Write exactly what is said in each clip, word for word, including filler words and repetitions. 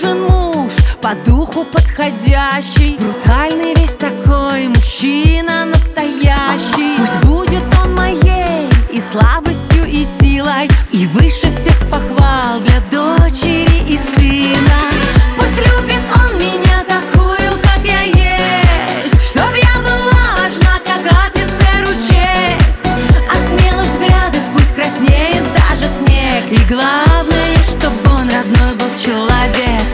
нужен муж, по духу подходящий, брутальный весь такой, мужчина настоящий. Пусть будет он моей и слабостью, и силой, и выше всех похвал для дочери и сына. Пусть любит он меня такую, как я есть, чтоб я была важна, как офицеру честь. От смелых взглядов пусть краснеет даже снег, и главное, чтоб он родной был человек.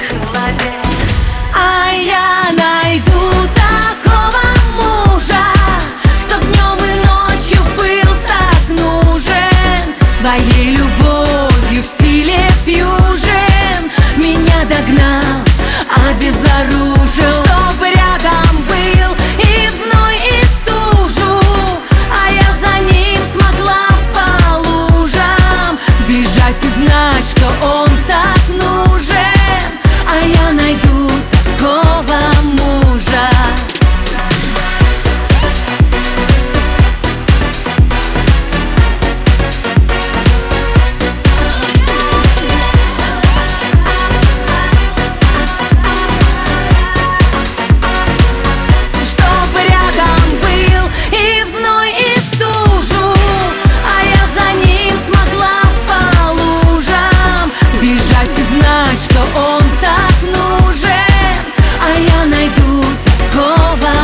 А я найду такого мужа, чтоб днем и ночью был так нужен, своей любовью в стиле фьюжн меня догнал, обезоружил, чтоб рядом был и в зной, и в стужу, а я за ним смогла по лужам бежать и знать, что он так нужен. А я найду такого мужа. Чтоб рядом был и в зной, и в стужу, а я за ним смогла по лужам бежать и знать, что он так нужен. А я найду такого